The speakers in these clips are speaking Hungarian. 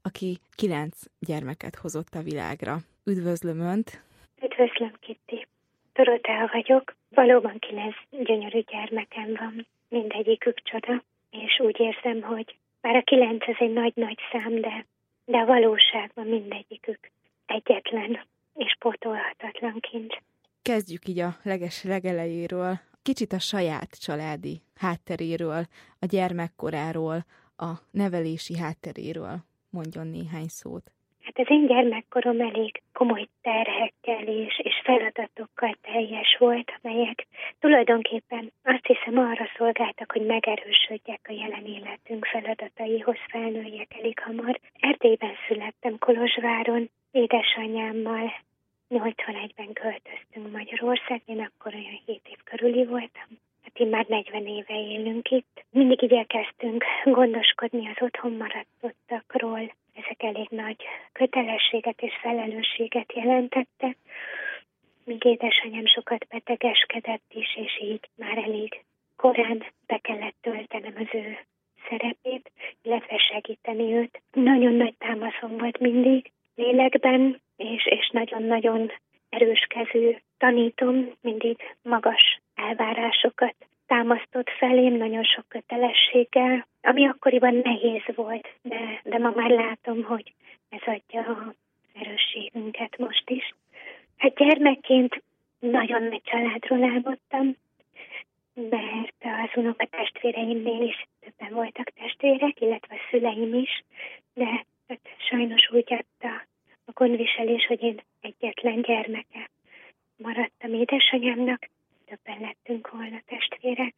aki 9 gyermeket hozott a világra. Üdvözlöm Önt! Üdvözlöm, Kitti! Dorotea vagyok. Valóban 9 gyönyörű gyermekem van, mindegyikük csoda, és úgy érzem, hogy bár a 9 ez egy nagy-nagy szám, de a valóságban mindegyikük egyetlen és pótolhatatlan kincs. Kezdjük így a legelejéről, kicsit a saját családi hátteréről, a gyermekkoráról, a nevelési hátteréről mondjon néhány szót. Hát az én gyermekkorom elég komoly terhekkel és feladatokkal teljes volt, amelyek tulajdonképpen azt hiszem arra szolgáltak, hogy megerősödjek a jelen életünk feladataihoz, felnőjek elég hamar. Erdélyben születtem, Kolozsváron, édesanyámmal 81-ben költöztünk Magyarország, én akkor olyan 7 év körüli voltam. Hát én már 40 éve élünk itt. Mindig igyekeztünk gondoskodni az otthon maradottakról. Ezek elég nagy kötelességet és felelősséget jelentettek. Míg édesanyám sokat betegeskedett is, és így már elég korán be kellett töltenem az ő szerepét, illetve segíteni őt. Nagyon nagy támaszom volt mindig lélekben, és nagyon-nagyon erőskezű tanítom, mindig magas elvárásokat támasztott felém, nagyon sok kötelességgel, ami akkoriban nehéz volt, de ma már látom, hogy ez adja az erősségünket most is. Hát gyermekként nagyon nagy családról álmodtam, mert az unokatestvéreimnél is többen voltak testvérek, illetve a szüleim is, de hát sajnos úgy adta a gondviselés, hogy én egyetlen gyermeke maradtam édesanyámnak, többen lettünk volna testvérek,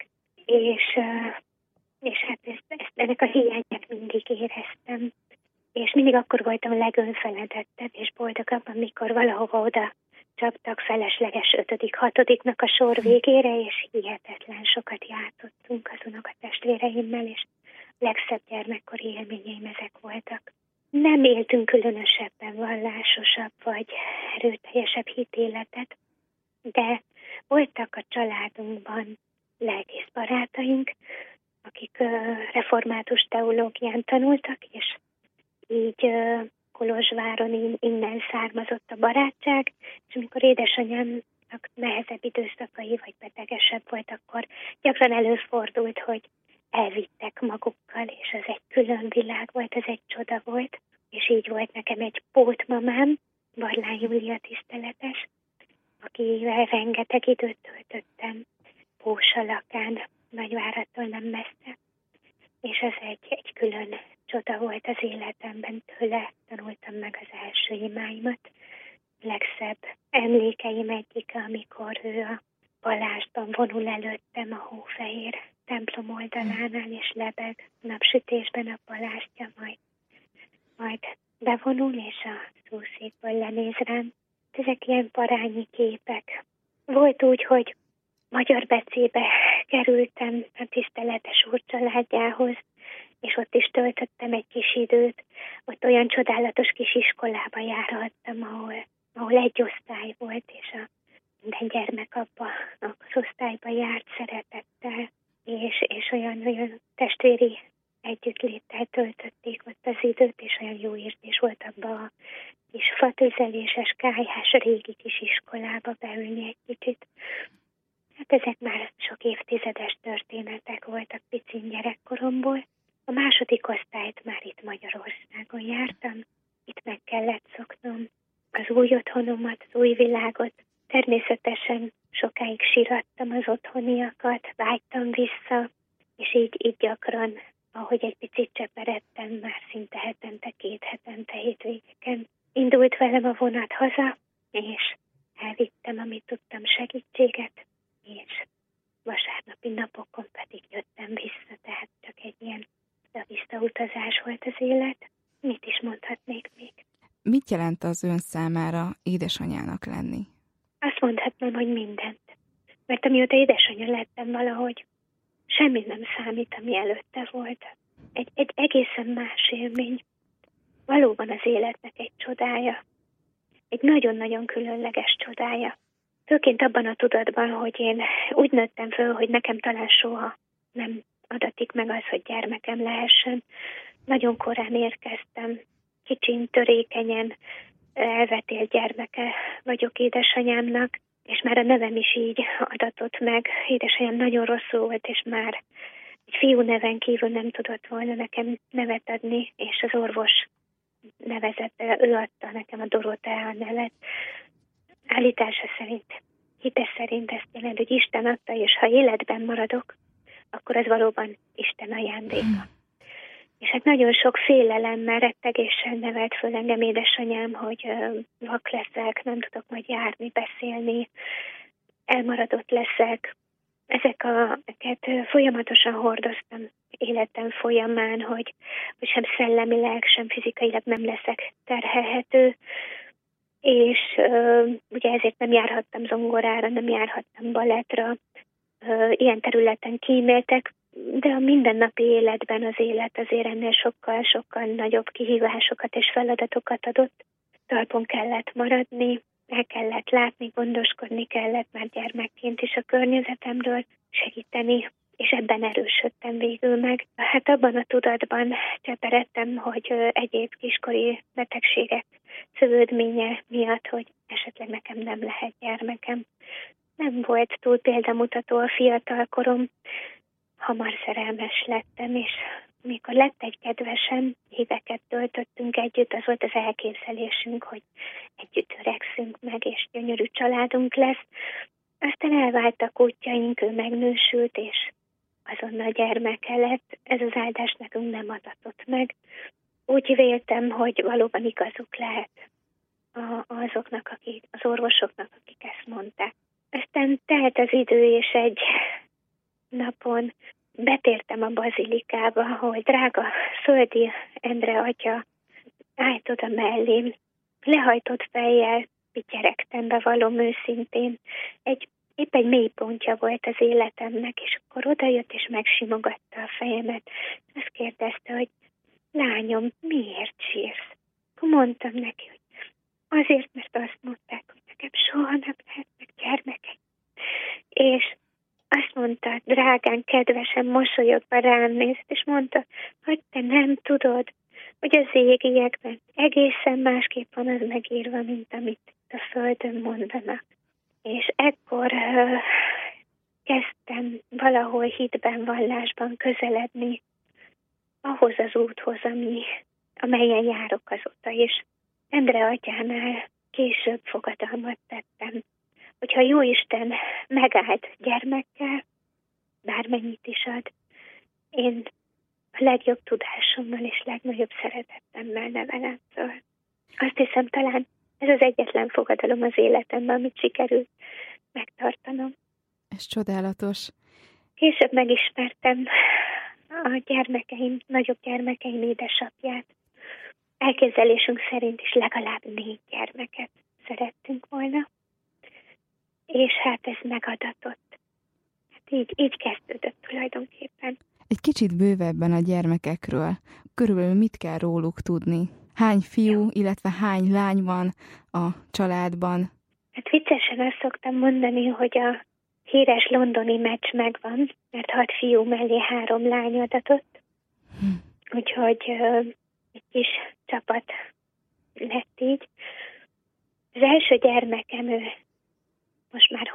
és hát ennek a hiányát mindig éreztem. És mindig akkor voltam legönfeledettebb és boldogabb, amikor valahova oda csaptak felesleges 5.-6.-nak a sor végére, és hihetetlen sokat játszottunk az unokatestvéreimmel, és legszebb gyermekkori élményeim ezek voltak. Nem éltünk különösebben vallásosabb vagy erőteljesebb hitéletet, de voltak a családunkban lelkész barátaink, akik református teológián tanultak, és így Kolozsváron innen származott a barátság, és amikor édesanyámnak nehezebb időszakai vagy betegesebb volt, akkor gyakran előfordult, hogy elvittek magukkal, és ez egy külön világ volt, ez egy csoda volt, és így volt nekem egy pótmamám, Barlány Júlia tiszteletes, akivel rengeteg időt töltöttem Pósalakán, Nagyváradtól nem messze, és ez egy külön csoda volt az életemben, tőle tanultam meg az első imáimat. Legszebb emlékeim egyike, amikor ő a palástban vonul előttem a hófehér templom oldalánál, és lebeg napsütésben a palástja, majd bevonul, és a szószékből lenéz rám. Ezek ilyen parányi képek. Volt úgy, hogy Magyar Becébe kerültem a tiszteletes úr családjához, és ott is töltöttem egy kis időt. Ott olyan csodálatos kis iskolába járhattam, ahol egy osztály volt, és minden gyermek abba az osztályba járt szeretettel, és olyan testvéri együttléttel töltötték ott az időt, és olyan jó érzés volt abba a kis fatüzeléses, kályhás, régi kis iskolába beülni egy kicsit. Hát ezek már sok évtizedes történetek voltak picin gyerekkoromból. A második osztályt már itt Magyarországon jártam, itt meg kellett szoknom az új otthonomat, az új világot. Természetesen sokáig sírattam az otthoniakat, vágytam vissza, és így gyakran, ahogy egy picit cseperedtem, már szinte hetente, 2 hetente, hétvégeken indult velem a vonat haza, és elvittem, amit tudtam, segítséget, és vasárnapi napokon pedig jöttem vissza, tehát csak egy ilyen visszautazás volt az élet. Mit is mondhatnék még? Mit jelent az ön számára édesanyának lenni? Azt mondhatnám, hogy mindent. Mert amióta édesanyja lettem, valahogy semmi nem számít, ami előtte volt. Egy egészen más élmény. Valóban az életnek egy csodája. Egy nagyon-nagyon különleges csodája. Főként abban a tudatban, hogy én úgy nőttem föl, hogy nekem talán soha nem adatik meg az, hogy gyermekem lehessen. Nagyon korán érkeztem szegény, törékenyen elvetélt gyermeke vagyok édesanyámnak, és már a nevem is így adatott meg. Édesanyám nagyon rosszul volt, és már egy fiú neven kívül nem tudott volna nekem nevet adni, és az orvos nevezett, ő adta nekem a Dorotea nevet. Állítása szerint, hite szerint ezt jelent, hogy Isten adta, és ha életben maradok, akkor ez valóban Isten ajándéka. És hát nagyon sok félelemmel, rettegéssel nevelt föl engem édesanyám, hogy vak leszek, nem tudok majd járni, beszélni, elmaradott leszek. Ezeket folyamatosan hordoztam életem folyamán, hogy sem szellemileg, sem fizikailag nem leszek terhelhető, és ugye ezért nem járhattam zongorára, nem járhattam balettra, ilyen területen kíméltek, de a mindennapi életben az élet azért ennél sokkal nagyobb kihívásokat és feladatokat adott. Talpon kellett maradni, el kellett látni, gondoskodni kellett már gyermekként is a környezetemről, segíteni, és ebben erősödtem végül meg. Hát abban a tudatban cseperedtem, hogy egyéb kiskori betegségek szövődménye miatt, hogy esetleg nekem nem lehet gyermekem. Nem volt túl példamutató a fiatal korom, hamar szerelmes lettem, és mikor lett egy kedvesem, éveket töltöttünk együtt, az volt az elképzelésünk, hogy együtt öregszünk meg, és gyönyörű családunk lesz. Aztán elváltak útjaink, ő megnősült, és azonnal gyermeke lett. Ez az áldás nekünk nem adatott meg. Úgy véltem, hogy valóban igazuk lehet azoknak, az orvosoknak, akik ezt mondták. Aztán telt az idő, és egy napon betértem a bazilikába, ahol drága Földi Endre atya állt oda mellém, lehajtott fejjel, pityeregtem, bevallom őszintén. Épp egy mélypontja volt az életemnek, és akkor odajött és megsimogatta a fejemet. Azt kérdezte, hogy lányom, miért sírsz? Akkor mondtam neki, hogy azért, mert azt mondták, hogy nekem soha nem lehetnek gyermekek. És azt mondta, drágán, kedvesen, mosolyogva rám nézt, és mondta, hogy te nem tudod, hogy az égiekben egészen másképp van az megírva, mint amit a földön mondanak. És ekkor kezdtem valahol hitben, vallásban közeledni ahhoz az úthoz, amelyen járok azóta is. Endre atyánál később fogadalmat tettem, hogyha Jóisten megállt gyermekkel, bármennyit is ad, én a legjobb tudásommal és legnagyobb szeretetemmel nevelem föl. Azt hiszem, talán ez az egyetlen fogadalom az életemben, amit sikerült megtartanom. Ez csodálatos. Később megismertem a nagyobb gyermekeim édesapját. Elképzelésünk szerint is legalább 4 gyermeket szerettünk volna. És hát ez megadatott. Hát így kezdődött tulajdonképpen. Egy kicsit bővebben a gyermekekről. Körülbelül mit kell róluk tudni? Hány fiú, illetve hány lány van a családban? Hát viccesen azt szoktam mondani, hogy a híres londoni meccs megvan, mert 6 fiú mellé 3 lány adatott. Úgyhogy egy kis csapat lett így. Az első gyermekem, ő most már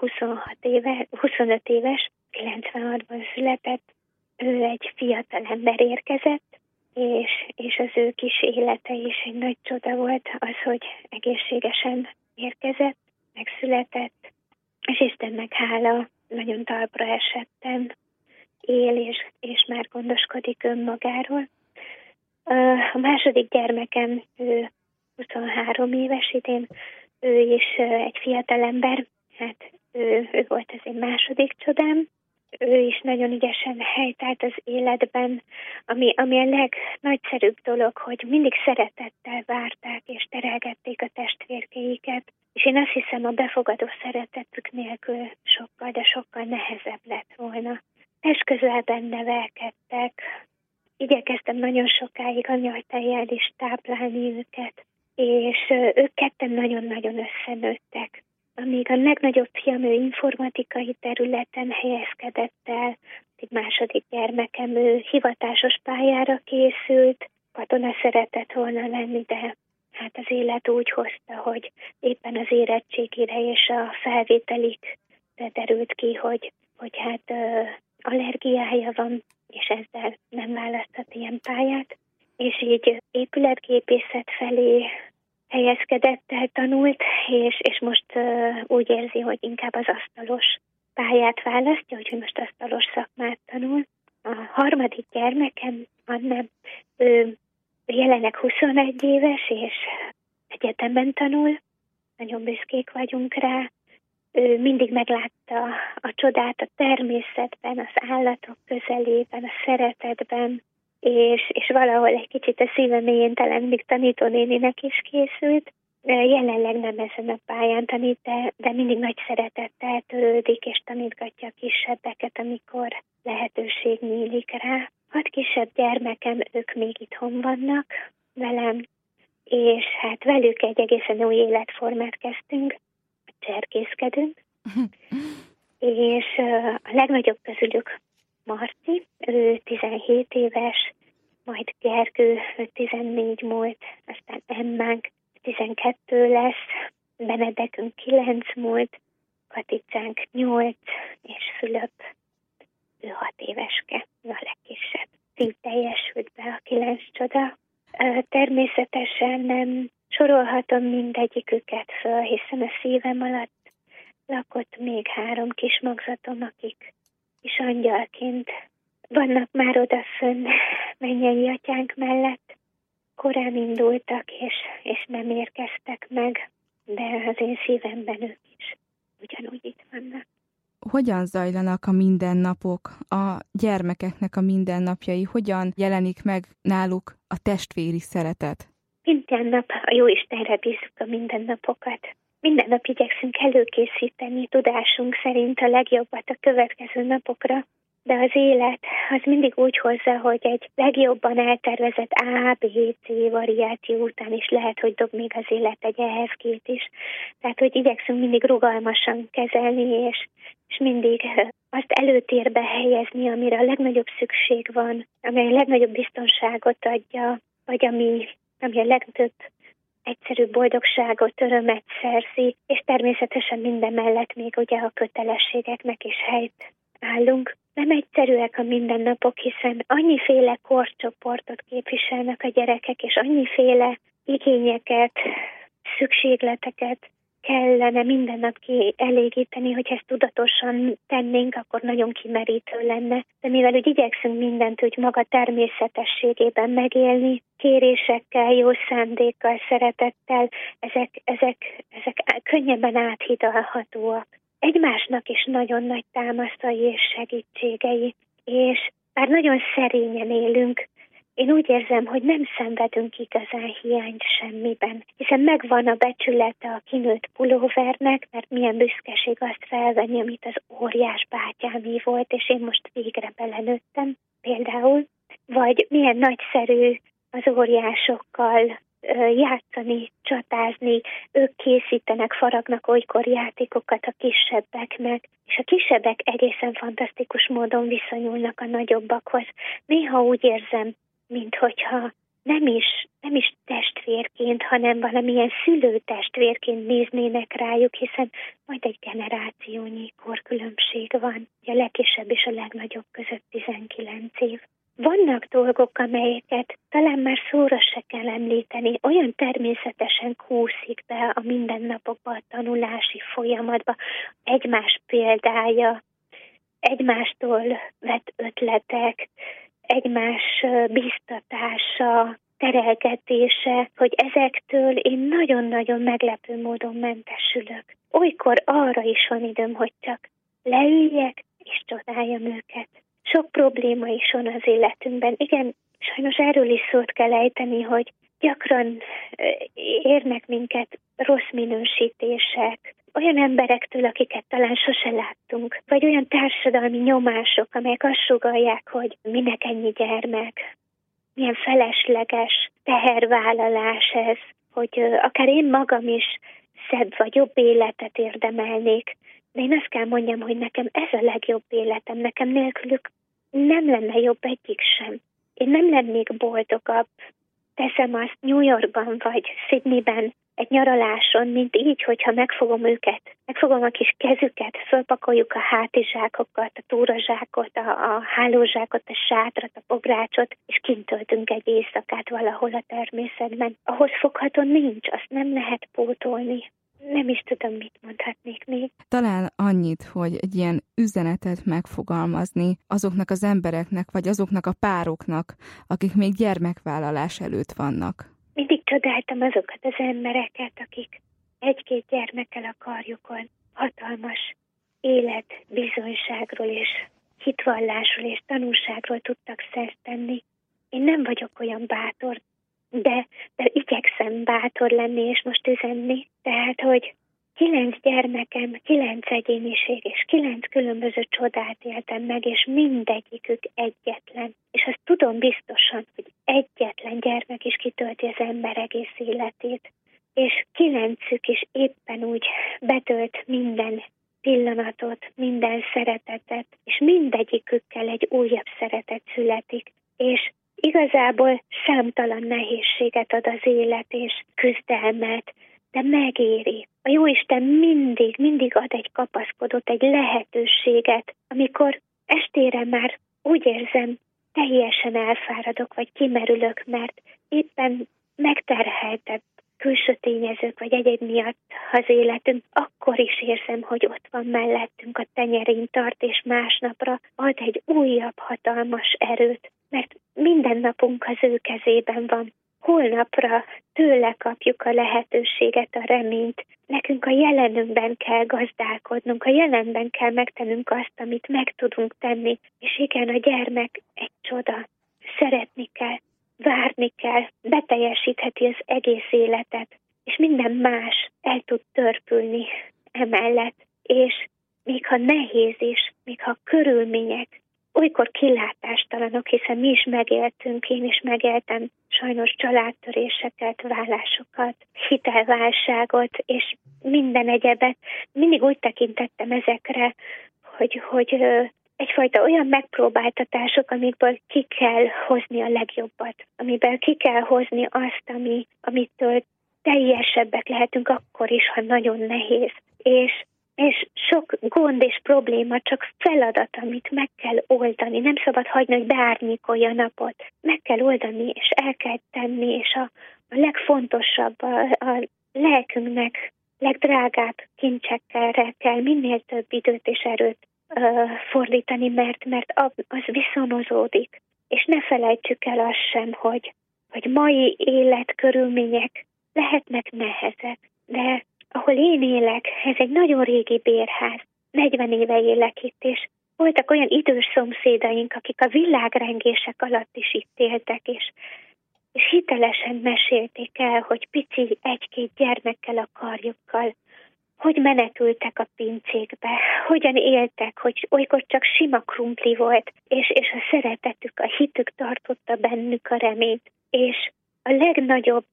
25 éves, 96-ban született. Ő egy fiatal ember érkezett, és az ő kis élete is egy nagy csoda volt az, hogy egészségesen érkezett, megszületett, és Istennek hála, nagyon talpra esetten él, és már gondoskodik önmagáról. A második gyermekem, ő 23 éves idén, ő is egy fiatal ember, hát ő volt az én második csodám. Ő is nagyon ügyesen helytált az életben, ami a legnagyszerűbb dolog, hogy mindig szeretettel várták és terelgették a testvérkéiket. És én azt hiszem, a befogadó szeretetük nélkül sokkal, de sokkal nehezebb lett volna. Testközelben nevelkedtek, igyekeztem nagyon sokáig anyatejjel is táplálni őket, és ők ketten nagyon-nagyon összenőttek. Amíg a legnagyobb fiam, ő informatikai területen helyezkedett el, egy második gyermekem, ő hivatásos pályára készült, katona szeretett volna lenni, de hát az élet úgy hozta, hogy éppen az érettségire és a felvételikre derült ki, hogy hát allergiája van, és ezzel nem választhat ilyen pályát, és így épületgépészet felé helyezkedett el, tanult, és most úgy érzi, hogy inkább az asztalos pályát választja, úgyhogy most asztalos szakmát tanul. A harmadik gyermekem, Anna, ő jelenleg 21 éves, és egyetemen tanul, nagyon büszkék vagyunk rá. Ő mindig meglátta a csodát a természetben, az állatok közelében, a szeretetben, és valahol egy kicsit a szívem mélyén talán mindig tanítónéninek is készült. Jelenleg nem ezen a pályán tanít, de mindig nagy szeretettel törődik, és tanítgatja a kisebbeket, amikor lehetőség nyílik rá. 6 kisebb gyermekem, ők még itthon vannak velem, és hát velük egy egészen új életformát kezdtünk, cserkészkedünk, és a legnagyobb közülük Marci, ő 17 éves, majd Gergő, ő 14 múlt, aztán Emmánk 12 lesz, Benedekünk 9 múlt, Katicánk 8, és Fülöp, ő 6 éveske, ő a legkisebb. Így teljesült be a 9 csoda. Természetesen nem sorolhatom mindegyiküket föl, hiszen a szívem alatt lakott még 3 kis magzatom, akik is angyalként vannak már odafönn mennyei atyánk mellett. Korán indultak, és nem érkeztek meg, de az én szívemben ők is ugyanúgy itt vannak. Hogyan zajlanak a mindennapok, a gyermekeknek a mindennapjai? Hogyan jelenik meg náluk a testvéri szeretet? Minden nap a Jóistenre bízzuk a mindennapokat. Minden nap igyekszünk előkészíteni tudásunk szerint a legjobbat a következő napokra, de az élet az mindig úgy hozza, hogy egy legjobban eltervezett A, B, C variáció után is lehet, hogy dob még az élet egy EFG-t is. Tehát, hogy igyekszünk mindig rugalmasan kezelni, és mindig azt előtérbe helyezni, amire a legnagyobb szükség van, amely a legnagyobb biztonságot adja, vagy ami a legtöbb egyszerű boldogságot, örömet szerzi, és természetesen minden mellett még ugye a kötelességeknek is helyt állunk. Nem egyszerűek a mindennapok, hiszen annyiféle korcsoportot képviselnek a gyerekek, és annyiféle igényeket, szükségleteket kellene minden nap kielégíteni, hogy ezt tudatosan tennénk, akkor nagyon kimerítő lenne. De mivel úgy igyekszünk mindent úgy maga természetességében megélni, kérésekkel, jó szándékkal, szeretettel, ezek könnyebben áthidalhatóak. Egymásnak is nagyon nagy támaszai és segítségei, és bár nagyon szerényen élünk, én úgy érzem, hogy nem szenvedünk igazán hiányt semmiben, hiszen megvan a becsülete a kinőtt pulóvernek, mert milyen büszkeség azt felvenni, amit az óriás bátyámé volt, és én most végre belenőttem például, vagy milyen nagyszerű az óriásokkal játszani, csatázni, ők készítenek, faragnak olykor játékokat a kisebbeknek, és a kisebbek egészen fantasztikus módon viszonyulnak a nagyobbakhoz. Néha úgy érzem, minthogyha nem is testvérként, hanem valamilyen szülőtestvérként néznének rájuk, hiszen majd egy generációnyi korkülönbség van. A legkisebb és a legnagyobb között 19 év. Vannak dolgok, amelyeket talán már szóra se kell említeni, olyan természetesen kúszik be a mindennapokba, a tanulási folyamatba, egymás példája, egymástól vett ötletek, egymás biztatása, terelgetése, hogy ezektől én nagyon-nagyon meglepő módon mentesülök. Olykor arra is van időm, hogy csak leüljek és csodáljam őket. Sok probléma is van az életünkben. Igen, sajnos erről is szót kell ejteni, hogy gyakran érnek minket rossz minősítések, olyan emberektől, akiket talán sose láttunk, vagy olyan társadalmi nyomások, amelyek azt sugallják, hogy minek ennyi gyermek, milyen felesleges tehervállalás ez, hogy akár én magam is szebb vagy jobb életet érdemelnék, de én azt kell mondjam, hogy nekem ez a legjobb életem, nekem nélkülük nem lenne jobb egyik sem. Én nem lennék boldogabb, teszem azt New Yorkban vagy Sydneyben egy nyaraláson, mint így, hogyha megfogom a kis kezüket, fölpakoljuk a hátizsákokat, a túrazsákot, a hálózsákot, a sátrat, a bográcsot, és kint töltünk egy éjszakát valahol a természetben. Ahhoz fogható nincs, azt nem lehet pótolni. Nem is tudom, mit mondhatnék még. Talán annyit, hogy egy ilyen üzenetet megfogalmazni azoknak az embereknek, vagy azoknak a pároknak, akik még gyermekvállalás előtt vannak. Mindig csodáltam azokat az embereket, akik egy-két gyermekkel a karjukon hatalmas életbizonyságról és hitvallásról és tanúságról tudtak szert tenni. Én nem vagyok olyan bátor, de igyekszem bátor lenni és most üzenni. Tehát, hogy 9 gyermekem, 9 egyéniség és 9 különböző csodát éltem meg, és mindegyikük egyetlen. És azt tudom biztosan, hogy egyetlen gyermek is kitölti az ember egész életét. És 9-ük is éppen úgy betölt minden pillanatot, minden szeretetet, és mindegyikükkel egy újabb szeretet születik. És igazából számtalan nehézséget ad az élet és küzdelmet, de megéri. A Jóisten mindig ad egy kapaszkodót, egy lehetőséget, amikor estére már úgy érzem, teljesen elfáradok, vagy kimerülök, mert éppen megterheltebb külső tényezők, vagy egyéb miatt az életünk, akkor is érzem, hogy ott van mellettünk, a tenyerén tart, és másnapra ad egy újabb hatalmas erőt, mert minden napunk az ő kezében van. Holnapra tőle kapjuk a lehetőséget, a reményt. Nekünk a jelenünkben kell gazdálkodnunk, a jelenben kell megtennünk azt, amit meg tudunk tenni. És igen, a gyermek egy csoda. Szeretni kell, várni kell, beteljesítheti az egész életet, és minden más el tud törpülni emellett. És még ha nehéz is, még ha körülmények olykor kilátástalanok, hiszen mi is megéltünk, én is megéltem sajnos családtöréseket, vállásokat, hitelválságot, és minden egyebet. Mindig úgy tekintettem ezekre, hogy egyfajta olyan megpróbáltatások, amikből ki kell hozni a legjobbat, amiből ki kell hozni azt, amitől teljesebbek lehetünk akkor is, ha nagyon nehéz. És sok gond és probléma csak feladat, amit meg kell oldani. Nem szabad hagyni, hogy beárnyékolja a napot. Meg kell oldani, és el kell tenni, és a legfontosabb, a lelkünknek legdrágább kincsekkel kell minél több időt és erőt fordítani, mert az viszonozódik. És ne felejtsük el azt sem, hogy mai életkörülmények lehetnek nehezek, de ahol én élek, ez egy nagyon régi bérház. 40 éve élek itt, és voltak olyan idős szomszédaink, akik a világrengések alatt is itt éltek, és hitelesen mesélték el, hogy pici 1-2 gyermekkel a karjukkal, hogy menekültek a pincékbe, hogyan éltek, hogy olykor csak sima krumpli volt, és a szeretetük, a hitük tartotta bennük a reményt, és a legnagyobb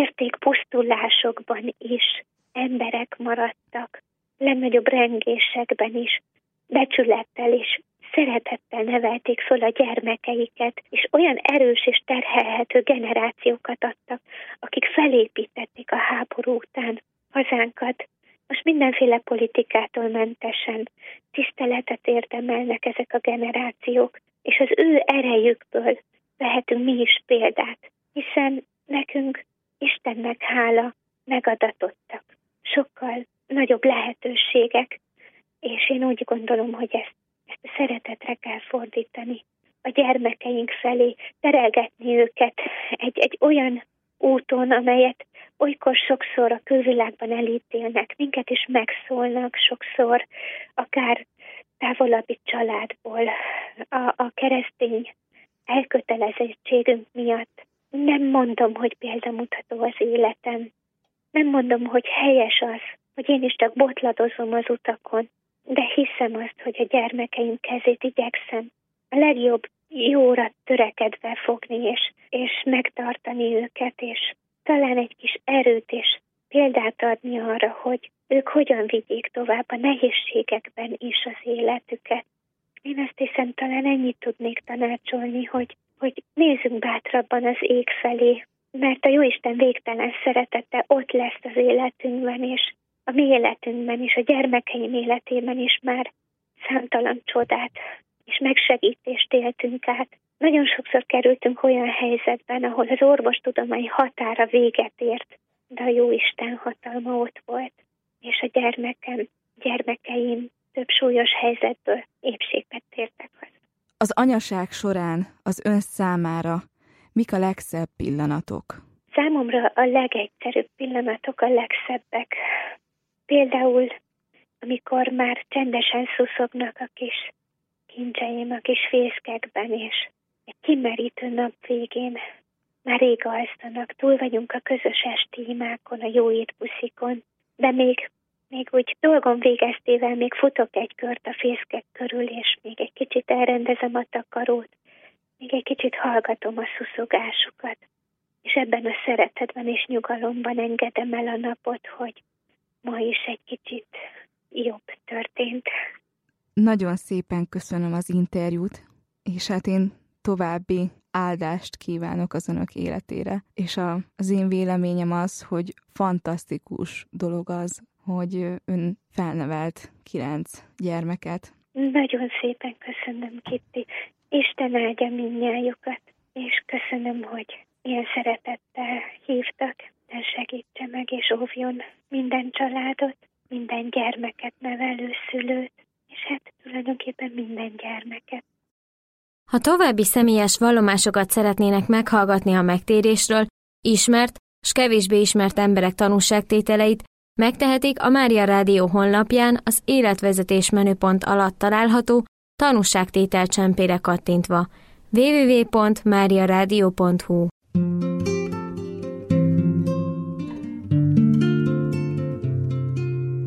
értékpusztulásokban is emberek maradtak, legnagyobb rengésekben is, becsülettel és szeretettel nevelték föl a gyermekeiket, és olyan erős és terhelhető generációkat adtak, akik felépítették a háború után hazánkat. Most mindenféle politikától mentesen tiszteletet érdemelnek ezek a generációk, és az ő erejükből vehetünk mi is példát, hiszen nekünk Istennek hála megadatottak sokkal nagyobb lehetőségek, és én úgy gondolom, hogy ezt a szeretetre kell fordítani a gyermekeink felé, terelgetni őket egy olyan úton, amelyet olykor sokszor a külvilágban elítélnek, minket is megszólnak sokszor, akár távolabbi családból, a keresztény elkötelezettségünk miatt. Nem mondom, hogy példamutató az életem, nem mondom, hogy helyes az, hogy én is csak botladozom az utakon, de hiszem azt, hogy a gyermekeim kezét igyekszem a legjobb jóra törekedve fogni, és megtartani őket, és talán egy kis erőt és példát adni arra, hogy ők hogyan vigyék tovább a nehézségekben is az életüket. Én azt hiszem, talán ennyit tudnék tanácsolni, hogy nézzünk bátrabban az ég felé, mert a Jóisten végtelen szeretete ott lesz az életünkben, és a mi életünkben is, a gyermekeim életében is már számtalan csodát és megsegítést éltünk át. Nagyon sokszor kerültünk olyan helyzetben, ahol az orvostudomány határa véget ért, de a Jóisten hatalma ott volt, és a gyermekeim több súlyos helyzetből épségbe tértek haza. Az anyaság során az ön számára mik a legszebb pillanatok? Számomra a legegyszerűbb pillanatok a legszebbek. Például, amikor már csendesen szuszognak a kis kincseim a kis fészkekben, és egy kimerítő nap végén már rég alszanak, túl vagyunk a közös esti imákon, a jó étbuszikon, de még úgy dolgom végeztével még futok egy kört a fészkek körül, és még egy kicsit elrendezem a takarót, még egy kicsit hallgatom a szuszogásukat, és ebben a szeretetben és nyugalomban engedem el a napot, hogy ma is egy kicsit jobb történt. Nagyon szépen köszönöm az interjút, és hát én további áldást kívánok az önök életére. És az én véleményem az, hogy fantasztikus dolog az, hogy ön felnevelt 9 gyermeket. Nagyon szépen köszönöm, Kitti. Isten áldja mindnyájukat, és köszönöm, hogy ilyen szeretettel hívtak. Isten segítse meg és óvjon minden családot, minden gyermeket, nevelő szülőt, és hát tulajdonképpen minden gyermeket. Ha további személyes vallomásokat szeretnének meghallgatni a megtérésről, ismert s kevésbé ismert emberek tanúságtételeit, megtehetik a Mária Rádió honlapján az életvezetés menüpont alatt található tanúságtétel csempére kattintva. www.mariaradio.hu